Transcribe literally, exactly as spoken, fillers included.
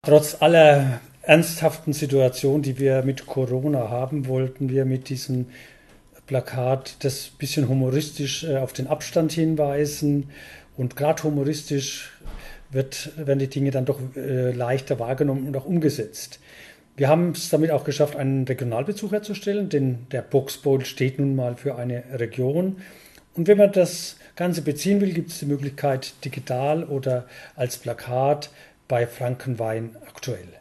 Trotz aller ernsthaften Situation, die wir mit Corona haben, wollten wir mit diesem Plakat das bisschen humoristisch äh, auf den Abstand hinweisen. Und gerade humoristisch wird, werden die Dinge dann doch äh, leichter wahrgenommen und auch umgesetzt. Wir haben es damit auch geschafft, einen Regionalbezug herzustellen, denn der Boxbowl steht nun mal für eine Region. Und wenn man das Ganze beziehen will, gibt es die Möglichkeit digital oder als Plakat bei Frankenwein aktuell.